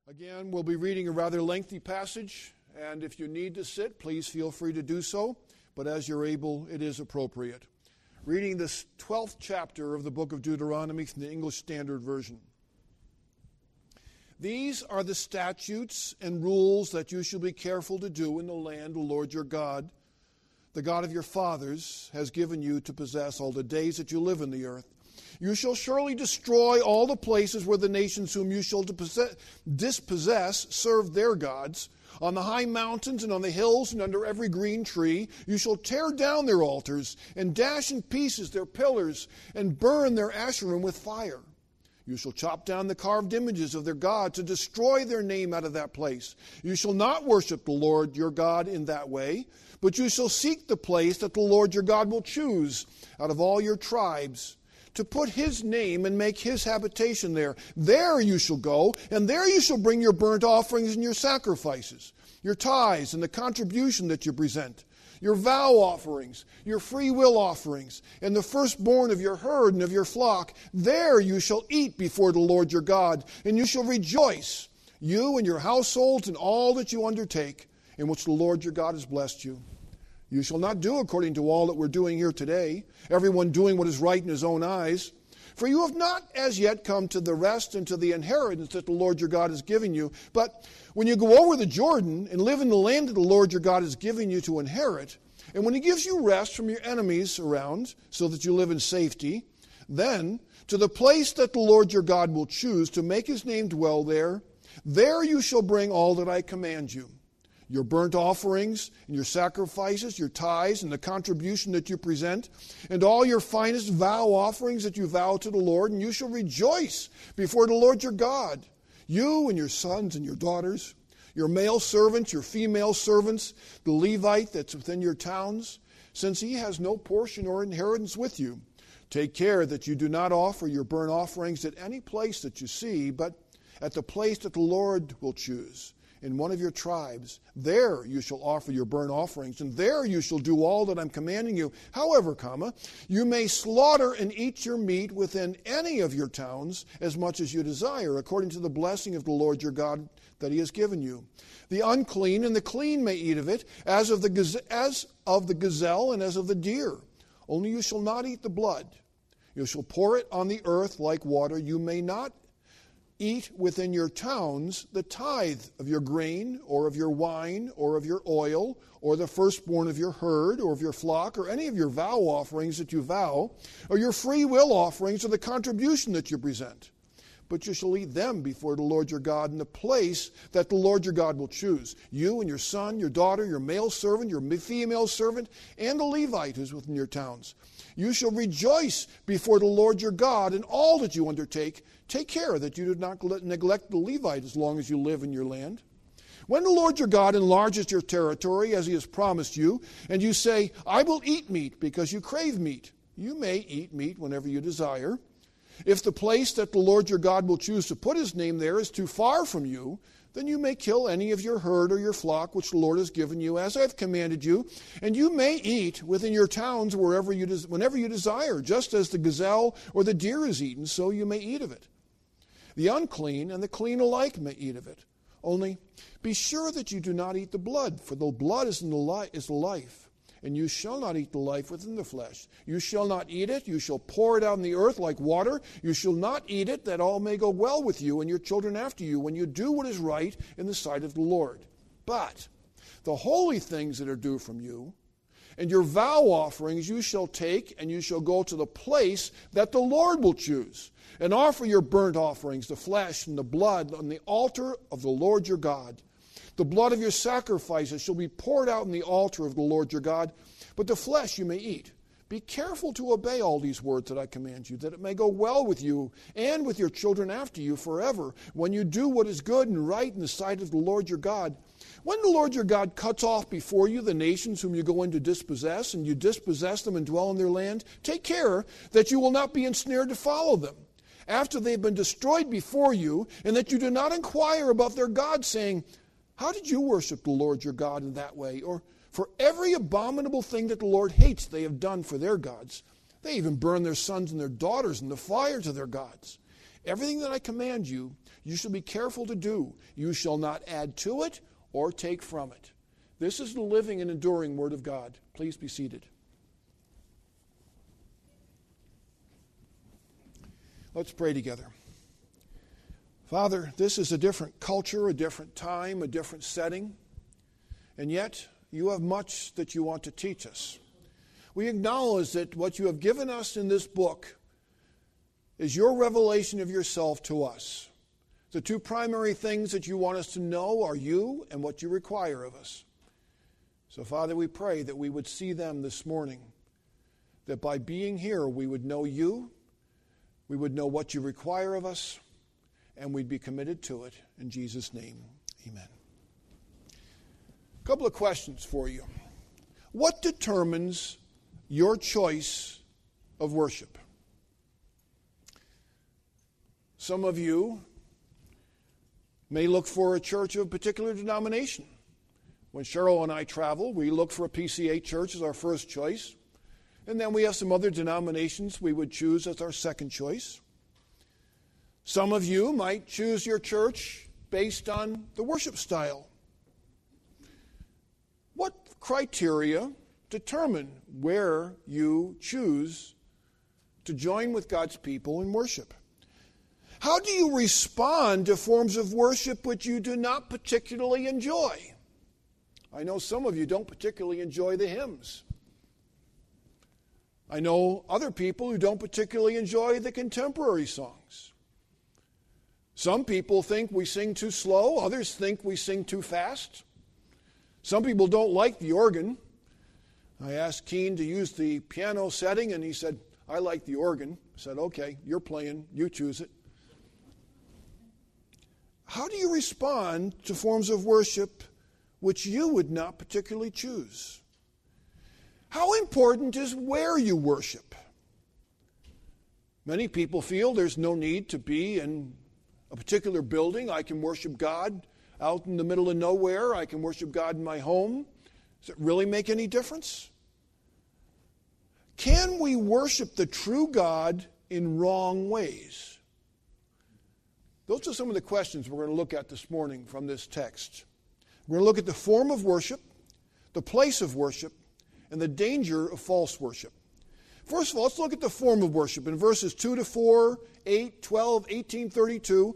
Again, we'll be reading a rather lengthy passage, and if you need to sit, please feel free to do so, but as you're able, it is appropriate. Reading this 12th chapter of the book of Deuteronomy from the English Standard Version. These are the statutes and rules that you shall be careful to do in the land the Lord your God, the God of your fathers, has given you to possess all the days that you live in the earth. You shall surely destroy all the places where the nations whom you shall dispossess serve their gods. On the high mountains and on the hills and under every green tree, you shall tear down their altars and dash in pieces their pillars and burn their Asherim with fire. You shall chop down the carved images of their gods and destroy their name out of that place. You shall not worship the Lord your God in that way, but you shall seek the place that the Lord your God will choose out of all your tribes, to put his name and make his habitation there. There you shall go, and there you shall bring your burnt offerings and your sacrifices, your tithes and the contribution that you present, your vow offerings, your free will offerings, and the firstborn of your herd and of your flock. There you shall eat before the Lord your God, and you shall rejoice, you and your households, and all that you undertake, in which the Lord your God has blessed you. You shall not do according to all that we're doing here today, everyone doing what is right in his own eyes. For you have not as yet come to the rest and to the inheritance that the Lord your God is giving you. But when you go over the Jordan and live in the land that the Lord your God is giving you to inherit, and when he gives you rest from your enemies around, so that you live in safety, then to the place that the Lord your God will choose to make his name dwell there, there you shall bring all that I command you. Your burnt offerings and your sacrifices, your tithes and the contribution that you present, and all your finest vow offerings that you vow to the Lord, and you shall rejoice before the Lord your God, you and your sons and your daughters, your male servants, your female servants, the Levite that's within your towns, since he has no portion or inheritance with you. Take care that you do not offer your burnt offerings at any place that you see, but at the place that the Lord will choose. In one of your tribes, there you shall offer your burnt offerings, and there you shall do all that I'm commanding you. However, you may slaughter and eat your meat within any of your towns as much as you desire, according to the blessing of the Lord your God that he has given you. The unclean and the clean may eat of it, as of the gazelle and as of the deer. Only you shall not eat the blood. You shall pour it on the earth like water. You may not eat within your towns the tithe of your grain, or of your wine, or of your oil, or the firstborn of your herd, or of your flock, or any of your vow offerings that you vow, or your free will offerings, or the contribution that you present. But you shall eat them before the Lord your God in the place that the Lord your God will choose. You and your son, your daughter, your male servant, your female servant, and the Levite who is within your towns. You shall rejoice before the Lord your God in all that you undertake. Take care that you do not neglect the Levite as long as you live in your land. When the Lord your God enlarges your territory as he has promised you, and you say, I will eat meat because you crave meat, you may eat meat whenever you desire. If the place that the Lord your God will choose to put his name there is too far from you, then you may kill any of your herd or your flock which the Lord has given you, as I have commanded you, and you may eat within your towns whenever you desire, just as the gazelle or the deer is eaten, so you may eat of it. The unclean and the clean alike may eat of it. Only be sure that you do not eat the blood, for the blood is the life, and you shall not eat the life within the flesh. You shall not eat it. You shall pour it out on the earth like water. You shall not eat it, that all may go well with you and your children after you, when you do what is right in the sight of the Lord. But the holy things that are due from you, and your vow offerings you shall take, and you shall go to the place that the Lord will choose, and offer your burnt offerings, the flesh and the blood, on the altar of the Lord your God. The blood of your sacrifices shall be poured out on the altar of the Lord your God, but the flesh you may eat. Be careful to obey all these words that I command you, that it may go well with you and with your children after you forever, when you do what is good and right in the sight of the Lord your God. When the Lord your God cuts off before you the nations whom you go in to dispossess, and you dispossess them and dwell in their land, take care that you will not be ensnared to follow them after they've been destroyed before you, and that you do not inquire about their gods, saying, how did you worship the Lord your God in that way? Or for every abominable thing that the Lord hates they have done for their gods. They even burn their sons and their daughters in the fire to their gods. Everything that I command you, you shall be careful to do. You shall not add to it or take from it. This is the living and enduring Word of God. Please be seated. Let's pray together. Father, this is a different culture, a different time, a different setting, and yet you have much that you want to teach us. We acknowledge that what you have given us in this book is your revelation of yourself to us. The two primary things that you want us to know are you and what you require of us. So, Father, we pray that we would see them this morning, that by being here we would know you, we would know what you require of us, and we'd be committed to it. In Jesus' name, amen. A couple of questions for you. What determines your choice of worship? Some of you may look for a church of a particular denomination. When Cheryl and I travel, we look for a PCA church as our first choice. And then we have some other denominations we would choose as our second choice. Some of you might choose your church based on the worship style. What criteria determine where you choose to join with God's people in worship? How do you respond to forms of worship which you do not particularly enjoy? I know some of you don't particularly enjoy the hymns. I know other people who don't particularly enjoy the contemporary songs. Some people think we sing too slow. Others think we sing too fast. Some people don't like the organ. I asked Keen to use the piano setting, and he said, I like the organ. I said, okay, you're playing. You choose it. How do you respond to forms of worship which you would not particularly choose? How important is where you worship? Many people feel there's no need to be in a particular building. I can worship God out in the middle of nowhere. I can worship God in my home. Does it really make any difference? Can we worship the true God in wrong ways? Those are some of the questions we're going to look at this morning from this text. We're going to look at the form of worship, the place of worship, and the danger of false worship. First of all, let's look at the form of worship. In verses 2 to 4, 8, 12, 18, 32,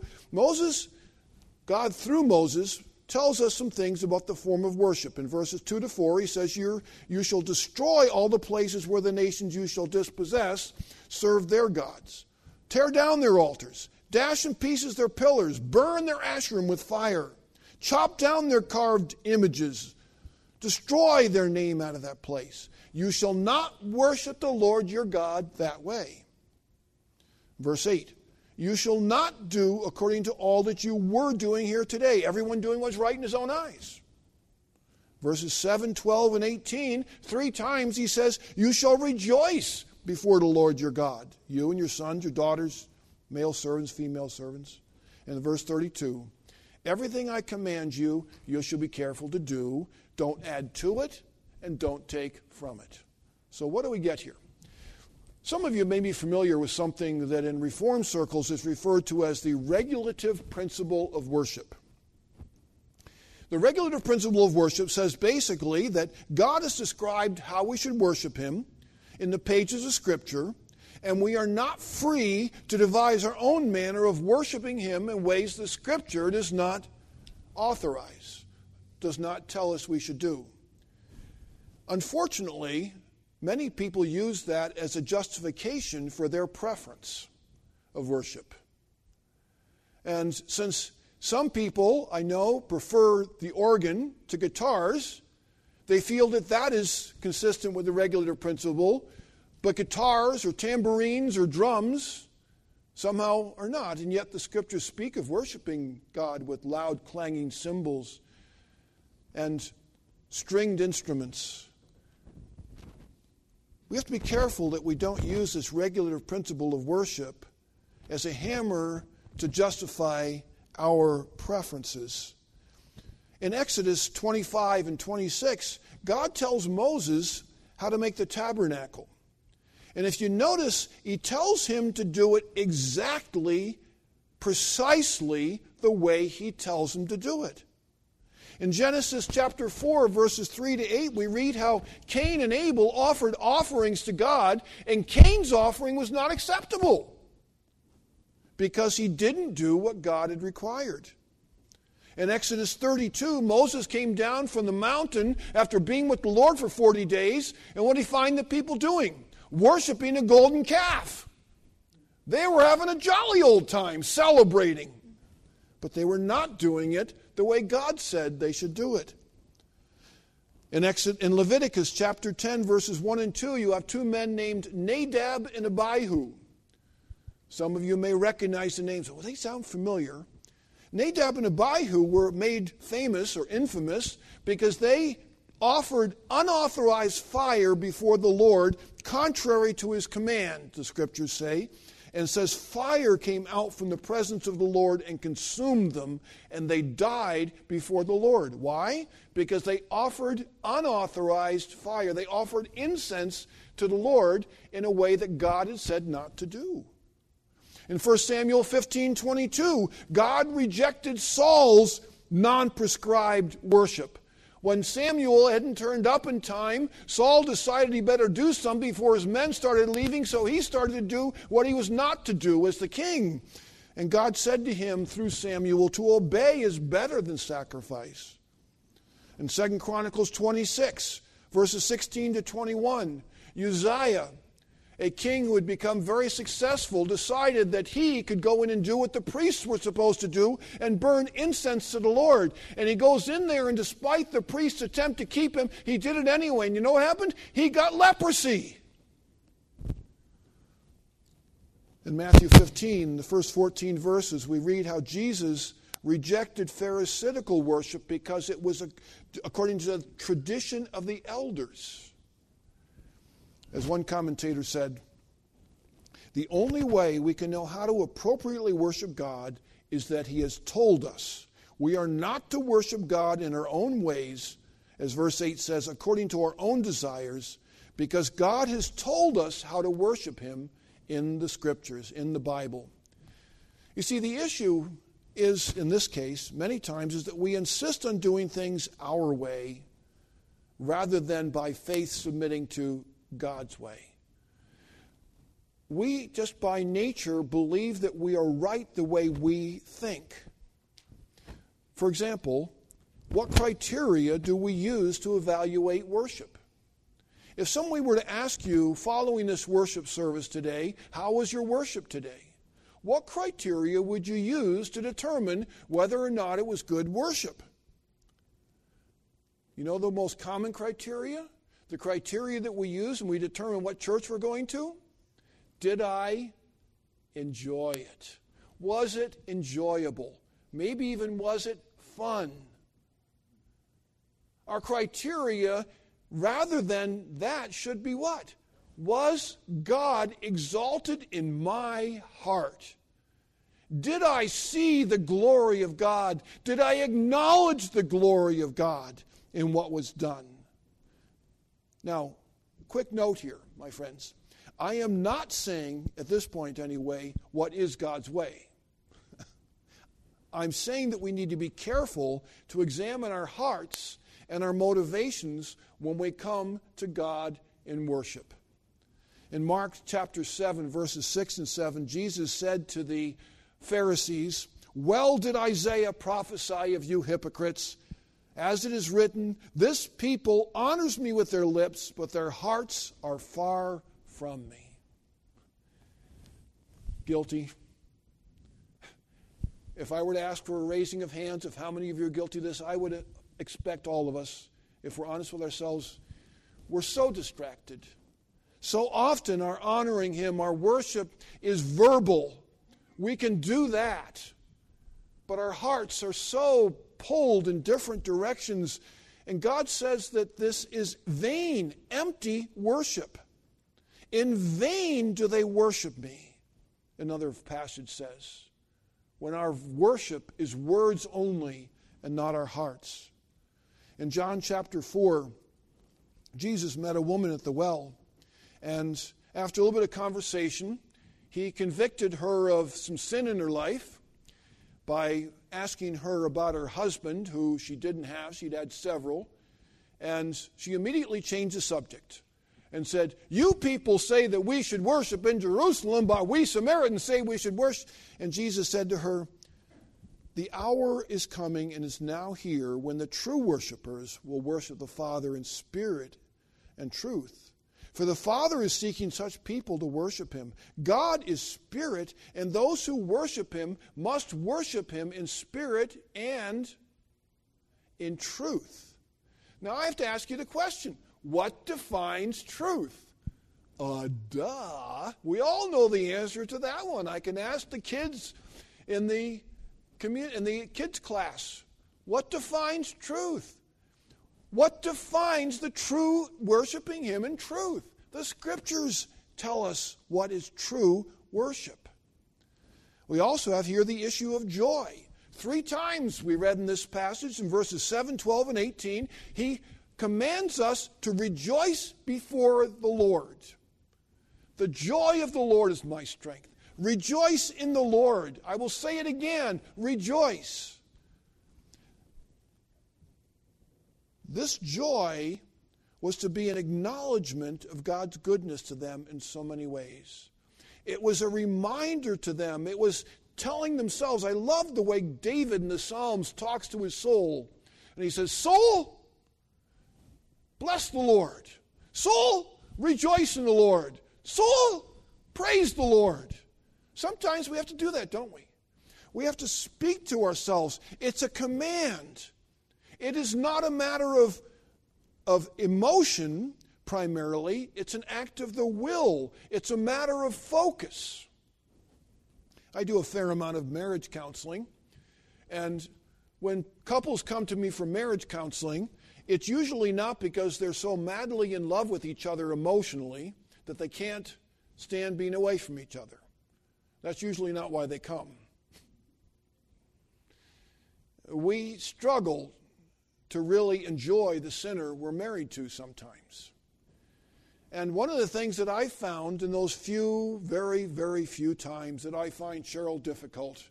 God through Moses tells us some things about the form of worship. In verses 2 to 4, he says, You shall destroy all the places where the nations you shall dispossess serve their gods. Tear down their altars, dash in pieces their pillars, burn their Asherim with fire. Chop down their carved images. Destroy their name out of that place. You shall not worship the Lord your God that way. Verse 8. You shall not do according to all that you were doing here today. Everyone doing what's right in his own eyes. Verses 7, 12, and 18. 3 times he says, you shall rejoice before the Lord your God. You and your sons, your daughters, male servants, female servants. And in verse 32. Everything I command you, you shall be careful to do. Don't add to it, and don't take from it. So what do we get here? Some of you may be familiar with something that in Reformed circles is referred to as the regulative principle of worship. The regulative principle of worship says basically that God has described how we should worship Him in the pages of Scripture, and we are not free to devise our own manner of worshiping Him in ways the Scripture does not authorize, does not tell us we should do. Unfortunately, many people use that as a justification for their preference of worship. And since some people, I know, prefer the organ to guitars, they feel that that is consistent with the regulative principle, but guitars or tambourines or drums somehow are not. And yet the Scriptures speak of worshiping God with loud clanging cymbals and stringed instruments. We have to be careful that we don't use this regulative principle of worship as a hammer to justify our preferences. In Exodus 25 and 26, God tells Moses how to make the tabernacle. And if you notice, he tells him to do it exactly precisely the way he tells them to do it. In Genesis chapter 4, verses 3 to 8, we read how Cain and Abel offered offerings to God, and Cain's offering was not acceptable because he didn't do what God had required. In Exodus 32, Moses came down from the mountain after being with the Lord for 40 days, and what did he find the people doing? Worshiping a golden calf. They were having a jolly old time, celebrating. But they were not doing it the way God said they should do it. In Leviticus chapter 10, verses 1 and 2, you have two men named Nadab and Abihu. Some of you may recognize the names. Well, they sound familiar. Nadab and Abihu were made famous or infamous because they offered unauthorized fire before the Lord, contrary to his command, the scriptures say. And it says fire came out from the presence of the Lord and consumed them, and they died before the Lord. Why? Because they offered unauthorized fire. They offered incense to the Lord in a way that God had said not to do. In 1 Samuel 15:22, God rejected Saul's non-prescribed worship. When Samuel hadn't turned up in time, Saul decided he better do something before his men started leaving, so he started to do what he was not to do as the king. And God said to him through Samuel, to obey is better than sacrifice. In 2 Chronicles 26, verses 16 to 21, Uzziah, a king who had become very successful, decided that he could go in and do what the priests were supposed to do and burn incense to the Lord. And he goes in there, and despite the priest's attempt to keep him, he did it anyway. And you know what happened? He got leprosy. In Matthew 15, the first 14 verses, we read how Jesus rejected Pharisaical worship because it was according to the tradition of the elders. As one commentator said, the only way we can know how to appropriately worship God is that he has told us. We are not to worship God in our own ways, as verse 8 says, according to our own desires, because God has told us how to worship him in the Scriptures, in the Bible. You see, the issue is, in this case, many times, is that we insist on doing things our way rather than by faith submitting to God's way. We just by nature believe that we are right the way we think. For example, what criteria do we use to evaluate worship? If someone were to ask you following this worship service today, how was your worship today? What criteria would you use to determine whether or not it was good worship? You know the most common criteria? The criteria that we use when we determine what church we're going to? Did I enjoy it? Was it enjoyable? Maybe even was it fun? Our criteria, rather than that, should be what? Was God exalted in my heart? Did I see the glory of God? Did I acknowledge the glory of God in what was done? Now, quick note here, my friends. I am not saying, at this point anyway, what is God's way. I'm saying that we need to be careful to examine our hearts and our motivations when we come to God in worship. In Mark chapter 7, verses 6 and 7, Jesus said to the Pharisees, "Well did Isaiah prophesy of you hypocrites. As it is written, this people honors me with their lips, but their hearts are far from me." Guilty. If I were to ask for a raising of hands of how many of you are guilty of this, I would expect all of us, if we're honest with ourselves, we're so distracted. So often our honoring him, our worship is verbal. We can do that. But our hearts are so pulled in different directions. And God says that this is vain, empty worship. In vain do they worship me, another passage says, when our worship is words only and not our hearts. In John chapter 4, Jesus met a woman at the well, and after a little bit of conversation, he convicted her of some sin in her life, by asking her about her husband, who she didn't have. She'd had several. And she immediately changed the subject and said, "You people say that we should worship in Jerusalem, but we Samaritans say we should worship." And Jesus said to her, "The hour is coming and is now here when the true worshipers will worship the Father in spirit and truth. For the Father is seeking such people to worship him. God is spirit, and those who worship him must worship him in spirit and in truth." Now I have to ask you the question, what defines truth? Duh. We all know the answer to that one. I can ask the kids in the kids class, what defines truth? What defines the true worshiping him in truth? The Scriptures tell us what is true worship. We also have here the issue of joy. 3 times we read in this passage in verses 7, 12, and 18, he commands us to rejoice before the Lord. The joy of the Lord is my strength. Rejoice in the Lord. I will say it again, rejoice. This joy was to be an acknowledgement of God's goodness to them in so many ways. It was a reminder to them. It was telling themselves, I love the way David in the Psalms talks to his soul. And he says, "Soul, bless the Lord. Soul, rejoice in the Lord. Soul, praise the Lord." Sometimes we have to do that, don't we? We have to speak to ourselves. It's a command. It is not a matter of emotion primarily. It's an act of the will. It's a matter of focus. I do a fair amount of marriage counseling. And when couples come to me for marriage counseling, it's usually not because they're so madly in love with each other emotionally that they can't stand being away from each other. That's usually not why they come. We struggle to really enjoy the sinner we're married to sometimes. And one of the things that I found in those few, very, very few times that I find Cheryl difficult,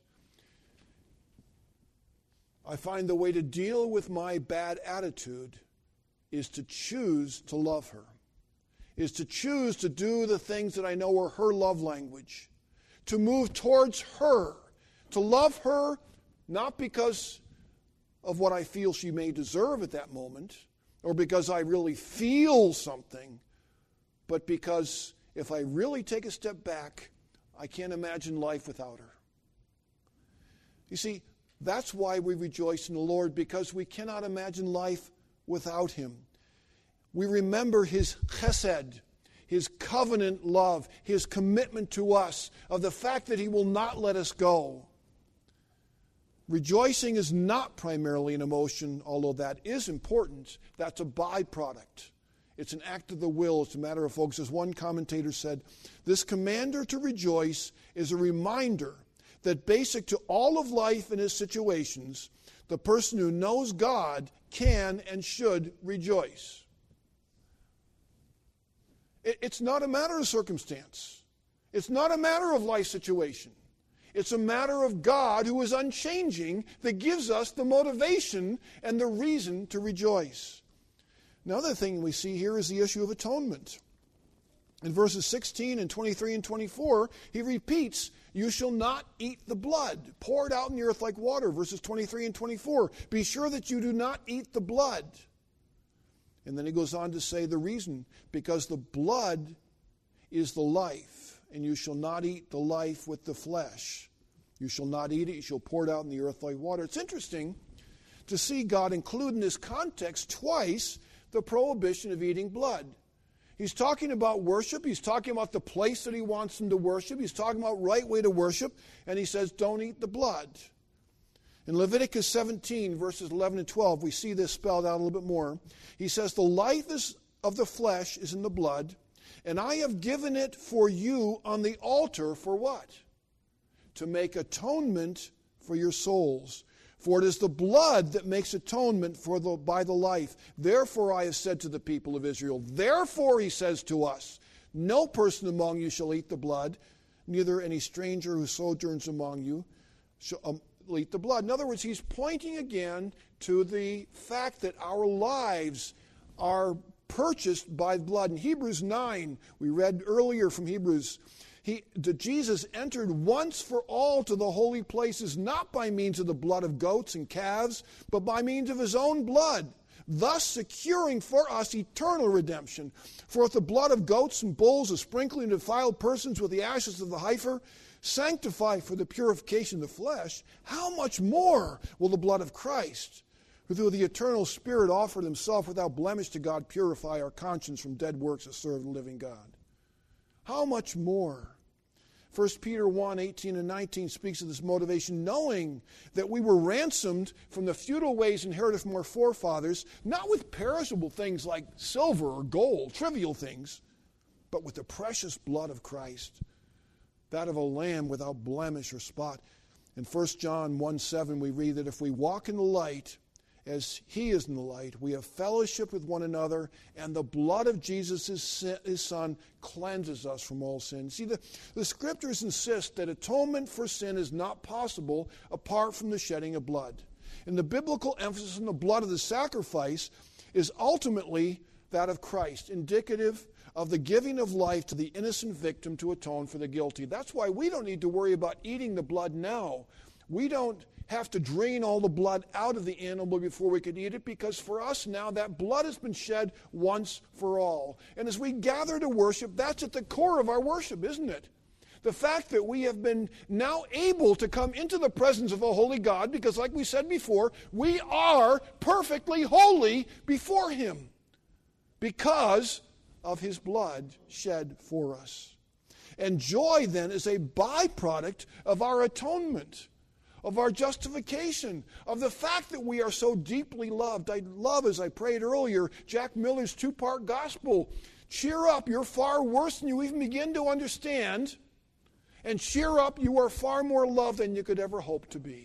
I find the way to deal with my bad attitude is to choose to love her, is to choose to do the things that I know are her love language, to move towards her, to love her not because of what I feel she may deserve at that moment, or because I really feel something, but because if I really take a step back, I can't imagine life without her. You see, that's why we rejoice in the Lord, because we cannot imagine life without him. We remember his chesed, his covenant love, his commitment to us, of the fact that he will not let us go. Rejoicing is not primarily an emotion, although that is important. That's a byproduct. It's an act of the will. It's a matter of focus. As one commentator said, this commander to rejoice is a reminder that basic to all of life and its situations, the person who knows God can and should rejoice. It's not a matter of circumstance. It's not a matter of life situation. It's a matter of God who is unchanging that gives us the motivation and the reason to rejoice. Another thing we see here is the issue of atonement. In verses 16 and 23 and 24, he repeats, "You shall not eat the blood poured out in the earth like water." Verses 23 and 24, "Be sure that you do not eat the blood." And then he goes on to say the reason, because the blood is the life, and you shall not eat the life with the flesh. You shall not eat it, you shall pour it out in the earth like water. It's interesting to see God include in this context twice the prohibition of eating blood. He's talking about worship. He's talking about the place that he wants them to worship. He's talking about right way to worship. And he says, don't eat the blood. In Leviticus 17, verses 11 and 12, we see this spelled out a little bit more. He says, the life of the flesh is in the blood, and I have given it for you on the altar for what? To make atonement for your souls. For it is the blood that makes atonement by the life. Therefore I have said to the people of Israel, therefore he says to us, no person among you shall eat the blood, neither any stranger who sojourns among you the blood. In other words, he's pointing again to the fact that our lives are purchased by blood. In Hebrews 9, we read earlier from Hebrews, that Jesus entered once for all to the holy places, not by means of the blood of goats and calves, but by means of his own blood, thus securing for us eternal redemption. For if the blood of goats and bulls is sprinkling defiled persons with the ashes of the heifer, sanctify for the purification of the flesh, how much more will the blood of Christ, who through the eternal Spirit offered himself without blemish to God, purify our conscience from dead works to serve the living God? How much more? 1 Peter 1, 18 and 19 speaks of this motivation, knowing that we were ransomed from the futile ways inherited from our forefathers, not with perishable things like silver or gold, trivial things, but with the precious blood of Christ, that of a lamb without blemish or spot. In 1 John 1, 7 we read that if we walk in the light, as he is in the light, we have fellowship with one another, and the blood of Jesus, his Son, cleanses us from all sin. See, the Scriptures insist that atonement for sin is not possible apart from the shedding of blood. And the biblical emphasis on the blood of the sacrifice is ultimately that of Christ, indicative of the giving of life to the innocent victim to atone for the guilty. That's why we don't need to worry about eating the blood now. We don't have to drain all the blood out of the animal before we could eat it, because for us now that blood has been shed once for all. And as we gather to worship, that's at the core of our worship, isn't it? The fact that we have been now able to come into the presence of a holy God, because like we said before, we are perfectly holy before him because of his blood shed for us. And joy then is a byproduct of our atonement, of our justification, of the fact that we are so deeply loved. I love, as I prayed earlier, Jack Miller's two-part gospel. Cheer up, you're far worse than you even begin to understand. And cheer up, you are far more loved than you could ever hope to be.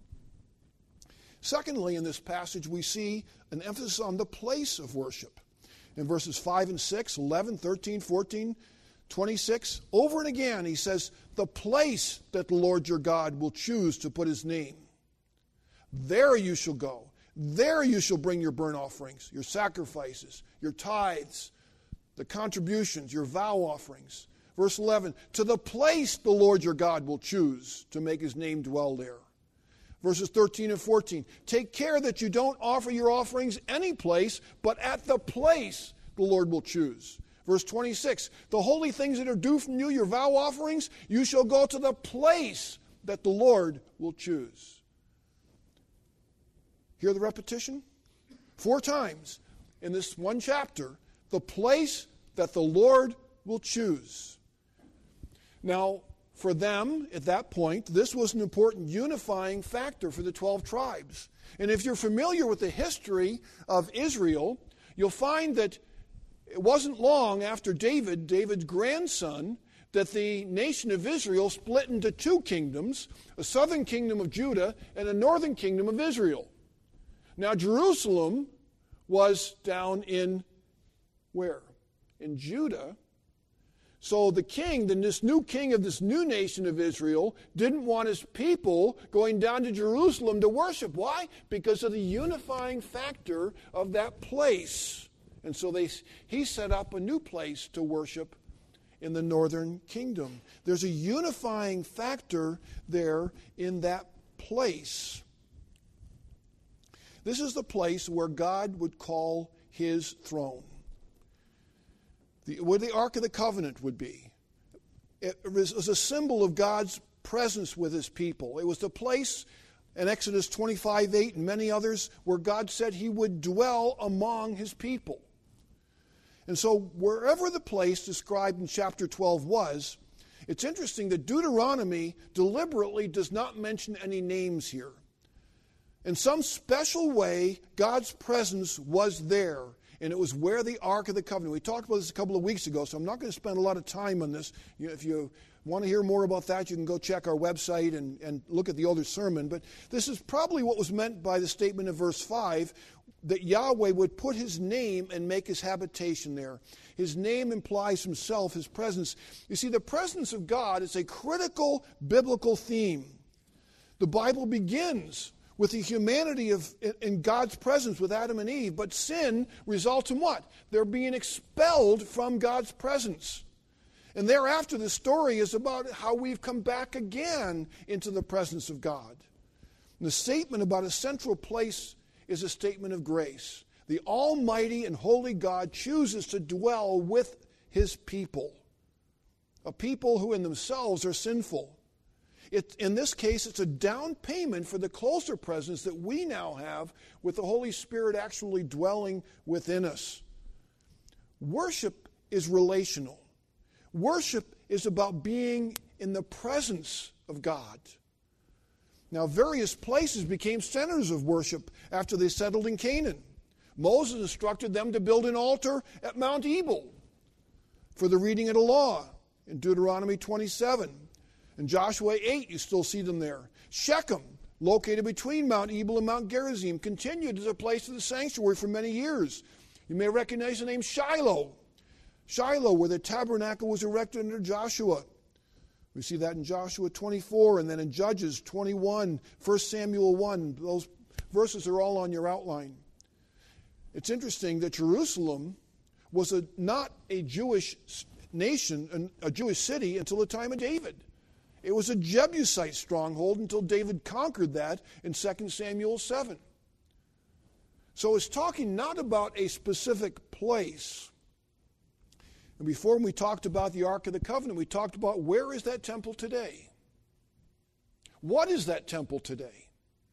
Secondly, in this passage, we see an emphasis on the place of worship. In verses 5 and 6, 11, 13, 14, 26, over and again, he says, the place that the Lord your God will choose to put his name. There you shall go. There you shall bring your burnt offerings, your sacrifices, your tithes, the contributions, your vow offerings. Verse 11, to the place the Lord your God will choose to make his name dwell there. Verses 13 and 14, take care that you don't offer your offerings any place, but at the place the Lord will choose. Verse 26, the holy things that are due from you, your vow offerings, you shall go to the place that the Lord will choose. Hear the repetition? 4 times in this one chapter, the place that the Lord will choose. Now, for them, at that point, this was an important unifying factor for the 12 tribes. And if you're familiar with the history of Israel, you'll find that it wasn't long after David's grandson, that the nation of Israel split into 2 kingdoms, a southern kingdom of Judah and a northern kingdom of Israel. Now, Jerusalem was down in where? In Judah. So the king, this new king of this new nation of Israel, didn't want his people going down to Jerusalem to worship. Why? Because of the unifying factor of that place. And so he set up a new place to worship in the northern kingdom. There's a unifying factor there in that place. This is the place where God would call his throne, where the Ark of the Covenant would be. It was a symbol of God's presence with his people. It was the place in Exodus 25:8 and many others where God said he would dwell among his people. And so wherever the place described in chapter 12 was, it's interesting that Deuteronomy deliberately does not mention any names here. In some special way, God's presence was there, and it was where the Ark of the Covenant. We talked about this a couple of weeks ago, so I'm not going to spend a lot of time on this. If you want to hear more about that, you can go check our website and look at the older sermon. But this is probably what was meant by the statement of verse 5, that Yahweh would put his name and make his habitation there. His name implies himself, his presence. You see, the presence of God is a critical biblical theme. The Bible begins with the humanity in God's presence with Adam and Eve, but sin results in what? They're being expelled from God's presence. And thereafter, the story is about how we've come back again into the presence of God. And the statement about a central place is a statement of grace. The Almighty and Holy God chooses to dwell with His people, a people who in themselves are sinful. In this case, it's a down payment for the closer presence that we now have with the Holy Spirit actually dwelling within us. Worship is relational. Worship is about being in the presence of God. Now, various places became centers of worship after they settled in Canaan. Moses instructed them to build an altar at Mount Ebal for the reading of the law in Deuteronomy 27. In Joshua 8, you still see them there. Shechem, located between Mount Ebal and Mount Gerizim, continued as a place of the sanctuary for many years. You may recognize the name Shiloh. Shiloh, where the tabernacle was erected under Joshua. We see that in Joshua 24, and then in Judges 21, 1 Samuel 1. Those verses are all on your outline. It's interesting that Jerusalem was not a Jewish nation, a Jewish city, until the time of David. It was a Jebusite stronghold until David conquered that in 2 Samuel 7. So it's talking not about a specific place. And before we talked about the Ark of the Covenant, we talked about where is that temple today? What is that temple today?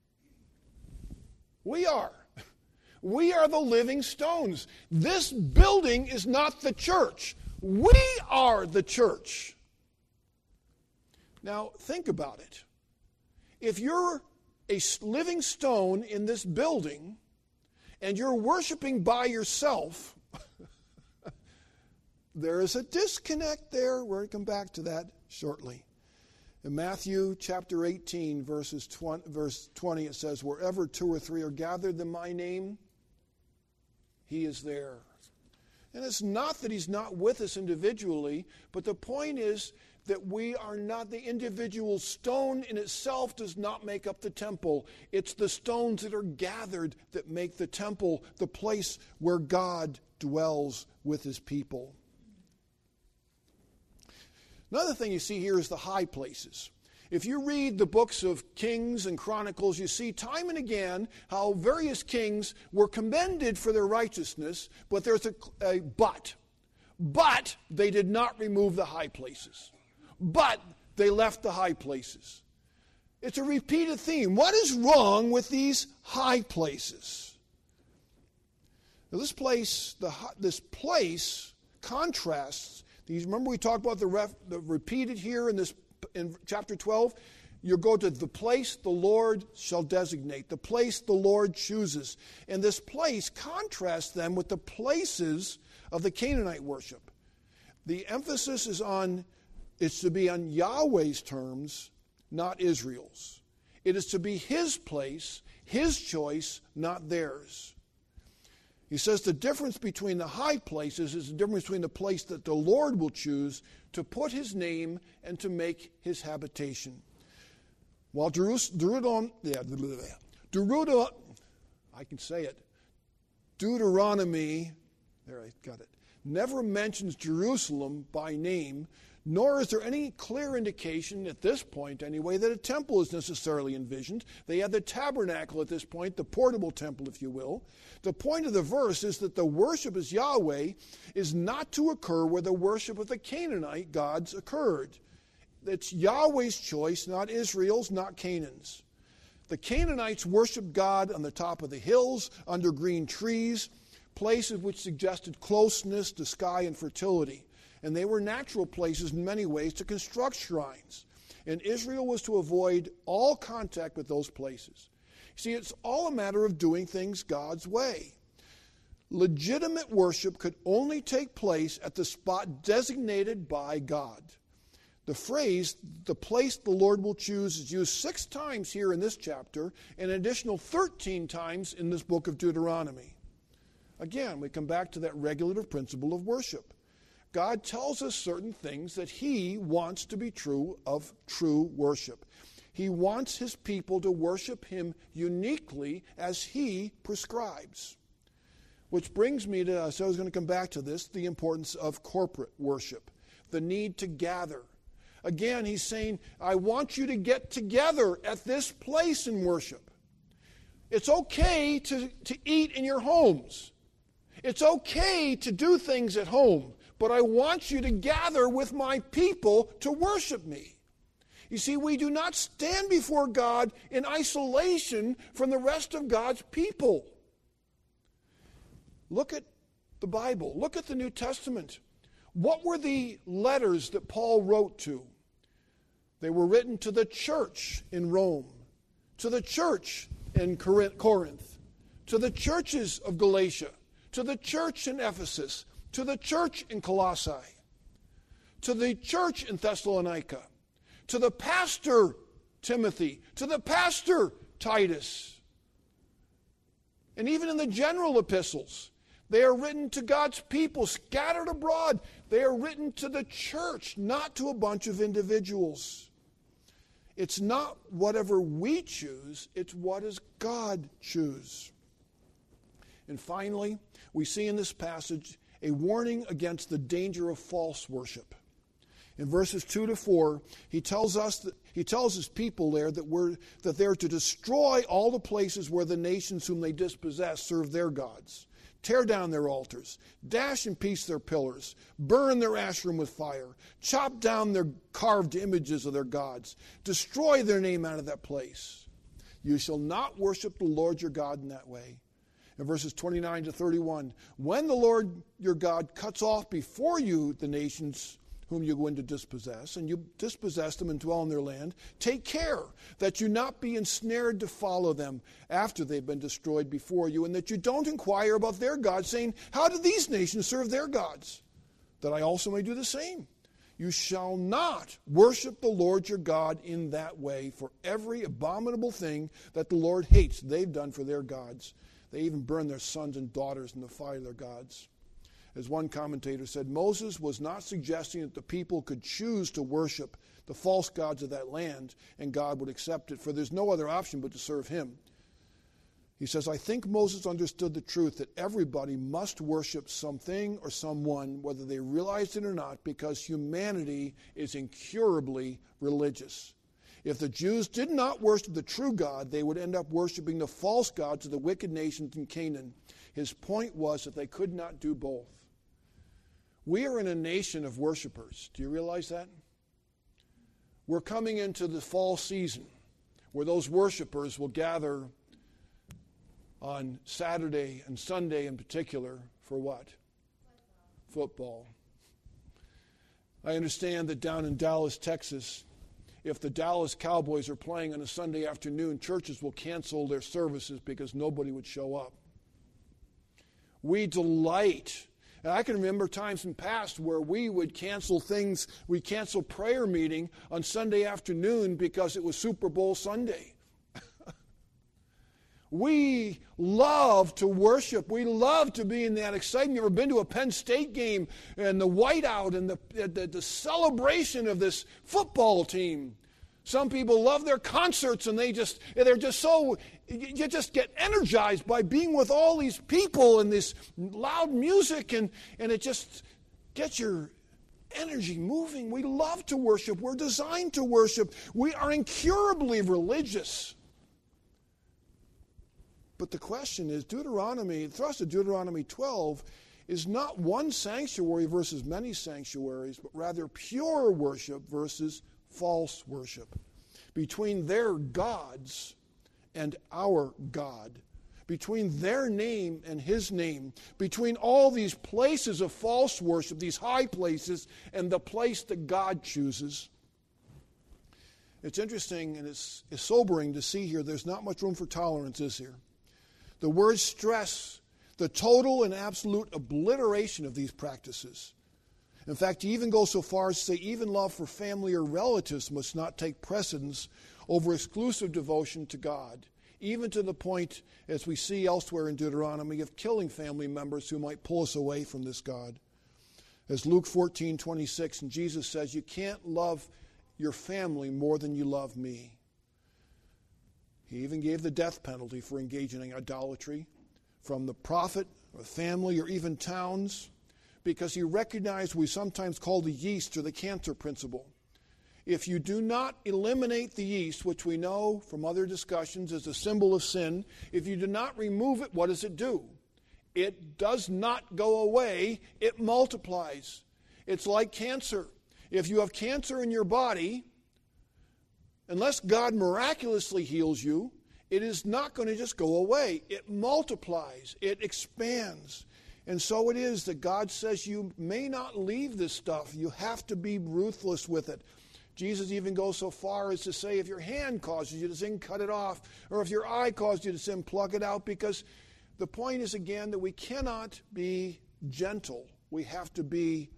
We are. We are the living stones. This building is not the church. We are the church. Now, think about it. If you're a living stone in this building and you're worshiping by yourself, there is a disconnect there. We're going to come back to that shortly. In Matthew chapter 18, verse 20, it says, "Wherever 2 or 3 are gathered in my name, He is there." And it's not that He's not with us individually, but the point is that we are not, the individual stone in itself does not make up the temple. It's the stones that are gathered that make the temple the place where God dwells with His people. Another thing you see here is the high places. If you read the books of Kings and Chronicles, you see time and again how various kings were commended for their righteousness, but there's a but. But they did not remove the high places. But they left the high places. It's a repeated theme. What is wrong with these high places? Now this place contrasts these. Remember we talked about the repeated here in chapter 12? You go to the place the Lord shall designate, the place the Lord chooses. And this place contrasts them with the places of the Canaanite worship. The emphasis is it's to be on Yahweh's terms, not Israel's. It is to be His place, His choice, not theirs. He says the difference between the high places is the difference between the place that the Lord will choose to put His name and to make His habitation. While Deuteronomy never mentions Jerusalem by name, nor is there any clear indication at this point anyway that a temple is necessarily envisioned. They had the tabernacle at this point, the portable temple, if you will. The point of the verse is that the worship as Yahweh is not to occur where the worship of the Canaanite gods occurred. It's Yahweh's choice, not Israel's, not Canaan's. The Canaanites worshiped God on the top of the hills, under green trees, places which suggested closeness to sky and fertility. And they were natural places in many ways to construct shrines. And Israel was to avoid all contact with those places. See, it's all a matter of doing things God's way. Legitimate worship could only take place at the spot designated by God. The phrase, the place the Lord will choose, is used 6 times here in this chapter and an additional 13 times in this book of Deuteronomy. Again, we come back to that regulative principle of worship. God tells us certain things that He wants to be true of true worship. He wants his people to worship him uniquely as he prescribes. Which brings me to, so I was going to come back to this, the importance of corporate worship, the need to gather. Again, he's saying, I want you to get together at this place in worship. It's okay to eat in your homes. It's okay to do things at home, but I want you to gather with my people to worship me. You see, we do not stand before God in isolation from the rest of God's people. Look at the Bible. Look at the New Testament. What were the letters that Paul wrote to? They were written to the church in Rome, to the church in Corinth, to the churches of Galatia, to the church in Ephesus, to the church in Colossae, to the church in Thessalonica, to the pastor Timothy, to the pastor Titus. And even in the general epistles, they are written to God's people scattered abroad. They are written to the church, not to a bunch of individuals. It's not whatever we choose, it's what does God choose. And finally, we see in this passage a warning against the danger of false worship. In verses 2 to 4, he tells his people there that they're to destroy all the places where the nations whom they dispossess serve their gods. Tear down their altars, dash in piece their pillars, burn their Asherim with fire, chop down their carved images of their gods, destroy their name out of that place. You shall not worship the Lord your God in that way. In verses 29 to 31, when the Lord your God cuts off before you the nations whom you go in to dispossess, and you dispossess them and dwell in their land, take care that you not be ensnared to follow them after they've been destroyed before you, and that you don't inquire about their gods, saying, how do these nations serve their gods? That I also may do the same. You shall not worship the Lord your God in that way, for every abominable thing that the Lord hates they've done for their gods. They even burn their sons and daughters in the fire of their gods. As one commentator said, Moses was not suggesting that the people could choose to worship the false gods of that land and God would accept it, for there's no other option but to serve him. He says, I think Moses understood the truth that everybody must worship something or someone, whether they realized it or not, because humanity is incurably religious. If the Jews did not worship the true God, they would end up worshiping the false gods of the wicked nations in Canaan. His point was that they could not do both. We are in a nation of worshipers. Do you realize that? We're coming into the fall season where those worshipers will gather on Saturday and Sunday in particular for what? Football. I understand that down in Dallas, Texas, if the Dallas Cowboys are playing on a Sunday afternoon, churches will cancel their services because nobody would show up. We delight. And I can remember times in past where we would cancel things. We'd cancel prayer meeting on Sunday afternoon because it was Super Bowl Sunday. We love to worship. We love to be in that excitement. You ever been to a Penn State game and the whiteout and the celebration of this football team? Some people love their concerts and they're just so, you just get energized by being with all these people and this loud music and it just gets your energy moving. We love to worship. We're designed to worship. We are incurably religious. But the question is, the thrust of Deuteronomy 12 is not one sanctuary versus many sanctuaries, but rather pure worship versus false worship. Between their gods and our God. Between their name and his name. Between all these places of false worship, these high places, and the place that God chooses. It's interesting and it's sobering to see here there's not much room for tolerance, is here? The words stress the total and absolute obliteration of these practices. In fact, he even goes so far as to say even love for family or relatives must not take precedence over exclusive devotion to God, even to the point, as we see elsewhere in Deuteronomy, of killing family members who might pull us away from this God. As Luke 14:26, and Jesus says, you can't love your family more than you love me. He even gave the death penalty for engaging in idolatry from the prophet or family or even towns, because he recognized what we sometimes call the yeast or the cancer principle. If you do not eliminate the yeast, which we know from other discussions is a symbol of sin, if you do not remove it, what does it do? It does not go away, it multiplies. It's like cancer. If you have cancer in your body, unless God miraculously heals you, it is not going to just go away. It multiplies, it expands. And so it is that God says you may not leave this stuff. You have to be ruthless with it. Jesus even goes so far as to say, if your hand causes you to sin, cut it off. Or if your eye causes you to sin, pluck it out. Because the point is, again, that we cannot be gentle. We have to be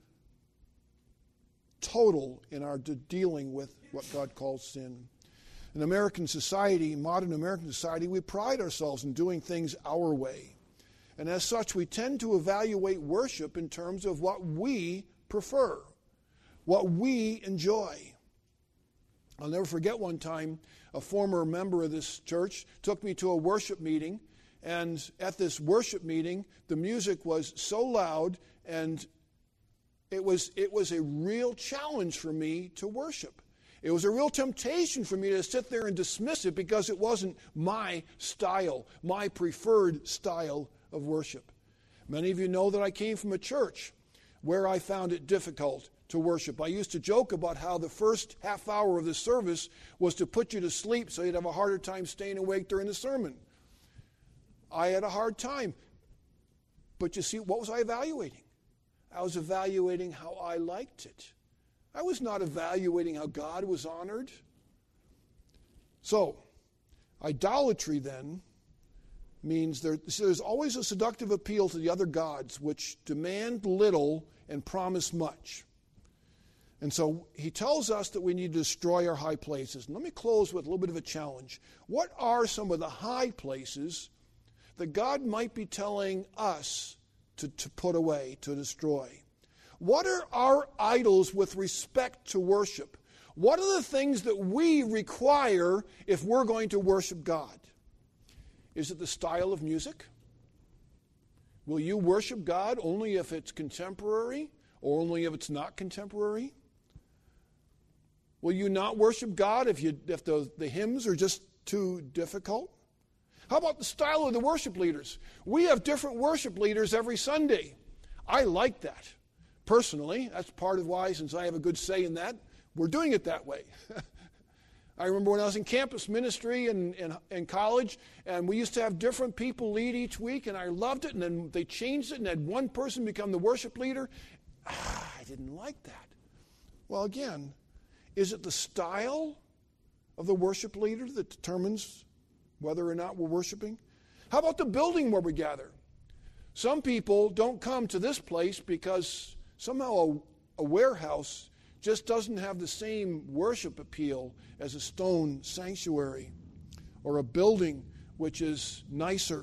total in our dealing with what God calls sin. In American society, modern American society, we pride ourselves in doing things our way. And as such, we tend to evaluate worship in terms of what we prefer, what we enjoy. I'll never forget one time a former member of this church took me to a worship meeting, and at this worship meeting, the music was so loud, and it was a real challenge for me to worship. It was a real temptation for me to sit there and dismiss it because it wasn't my style, my preferred style of worship. Many of you know that I came from a church where I found it difficult to worship. I used to joke about how the first half hour of the service was to put you to sleep so you'd have a harder time staying awake during the sermon. I had a hard time. But you see, what was I evaluating? I was evaluating how I liked it. I was not evaluating how God was honored. So, idolatry then means there's always a seductive appeal to the other gods which demand little and promise much. And so he tells us that we need to destroy our high places. And let me close with a little bit of a challenge. What are some of the high places that God might be telling us to put away, to destroy? What are our idols with respect to worship? What are the things that we require if we're going to worship God? Is it the style of music? Will you worship God only if it's contemporary or only if it's not contemporary? Will you not worship God if the hymns are just too difficult? How about the style of the worship leaders? We have different worship leaders every Sunday. I like that. Personally, that's part of why, since I have a good say in that, we're doing it that way. I remember when I was in campus ministry in college, and we used to have different people lead each week, and I loved it, and then they changed it and had one person become the worship leader. I didn't like that. Well, again, is it the style of the worship leader that determines whether or not we're worshiping? How about the building where we gather? Some people don't come to this place because somehow a warehouse just doesn't have the same worship appeal as a stone sanctuary or a building which is nicer.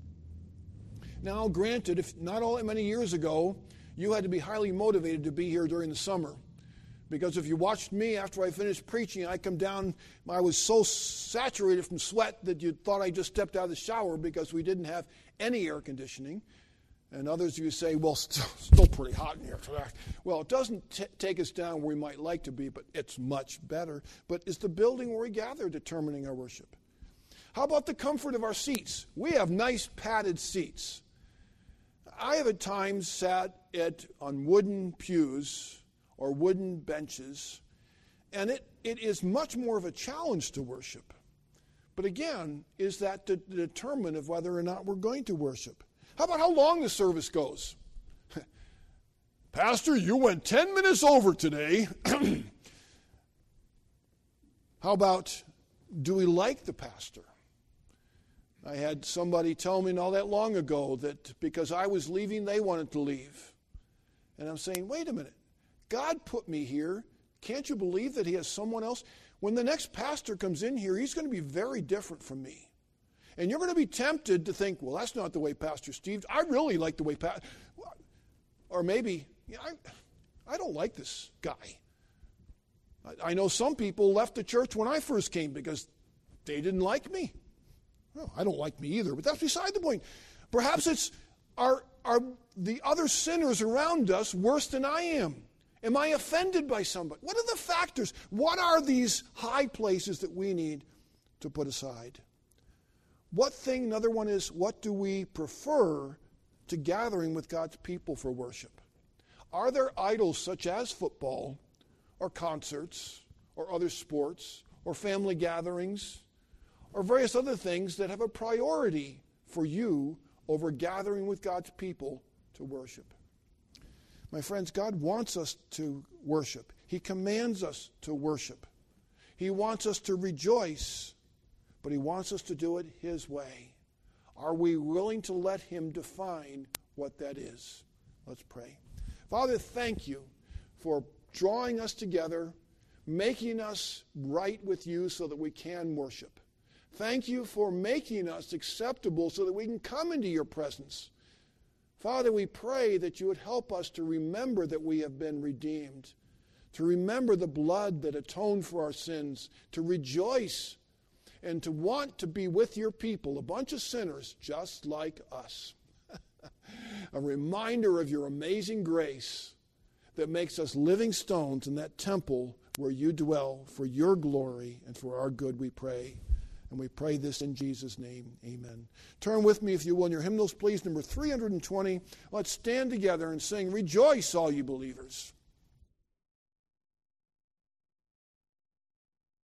Now, granted, if not all that many years ago, you had to be highly motivated to be here during the summer. Because if you watched me after I finished preaching, I come down, I was so saturated from sweat that you thought I just stepped out of the shower because we didn't have any air conditioning. And others of you say, well, still pretty hot in here. Well, it doesn't take us down where we might like to be, but it's much better. But is the building where we gather determining our worship? How about the comfort of our seats? We have nice padded seats. I have at times sat on wooden pews or wooden benches, and it is much more of a challenge to worship. But again, is that to determine of whether or not we're going to worship? How about how long the service goes? Pastor, you went 10 minutes over today. How about, do we like the pastor? I had somebody tell me not that long ago that because I was leaving, they wanted to leave. And I'm saying, wait a minute. God put me here. Can't you believe that he has someone else? When the next pastor comes in here, he's going to be very different from me. And you're going to be tempted to think, well, that's not the way Pastor Steve, I really like the way Pastor, or maybe, I don't like this guy. I know some people left the church when I first came because they didn't like me. Well, I don't like me either, but that's beside the point. Perhaps it's are the other sinners around us worse than I am? Am I offended by somebody? What are the factors? What are these high places that we need to put aside? Another one is, what do we prefer to gathering with God's people for worship? Are there idols such as football or concerts or other sports or family gatherings or various other things that have a priority for you over gathering with God's people to worship? My friends, God wants us to worship. He commands us to worship. He wants us to rejoice, but He wants us to do it His way. Are we willing to let Him define what that is? Let's pray. Father, thank you for drawing us together, making us right with you so that we can worship. Thank you for making us acceptable so that we can come into your presence. Father, we pray that you would help us to remember that we have been redeemed, to remember the blood that atoned for our sins, to rejoice and to want to be with your people, a bunch of sinners just like us. A reminder of your amazing grace that makes us living stones in that temple where you dwell for your glory and for our good, we pray. And we pray this in Jesus' name. Amen. Turn with me, if you will, in your hymnals, please, number 320. Let's stand together and sing, "Rejoice, all you believers."